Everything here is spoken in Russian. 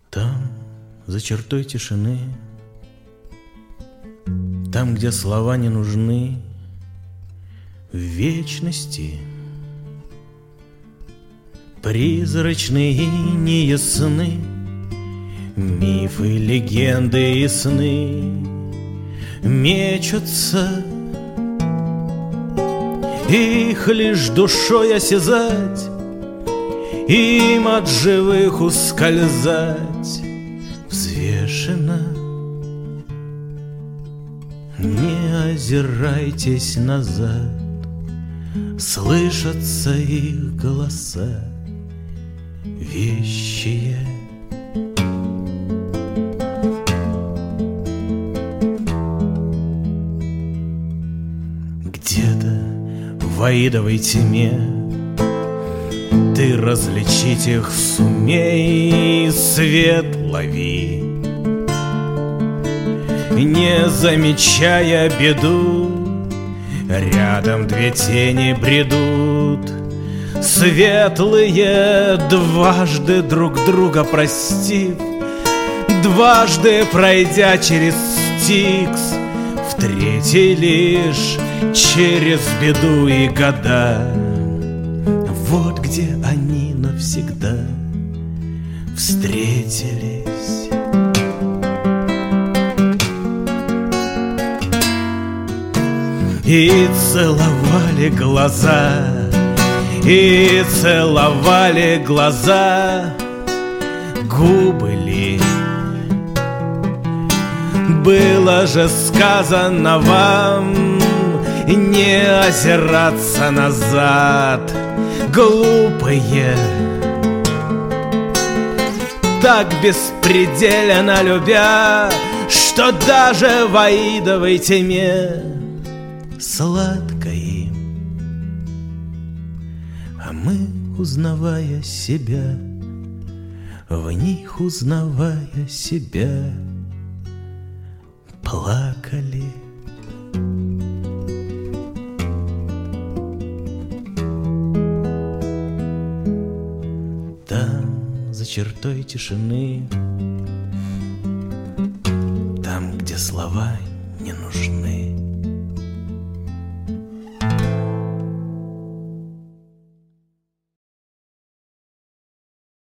Там, за чертой тишины, там, где слова не нужны, в вечности призрачные и неясны мифы, легенды и сны мечутся, их лишь душой осязать, им от живых ускользать взвешенно. Не озирайтесь назад, слышатся их голоса вещие. Где-то в аидовой тьме ты различить их сумей, свет лови, не замечая беду. Рядом две тени бредут, светлые, дважды друг друга простив, дважды пройдя через Стикс, в третий лишь через беду и года. Вот где они навсегда встретились. И целовали глаза, и целовали глаза. Губы ли? Было же сказано вам не озираться назад, глупые. Так беспредельно любя, что даже в аидовой тьме сладко им. А мы, узнавая себя, в них узнавая себя, плакали. Там, за чертой тишины, там, где слова не нужны,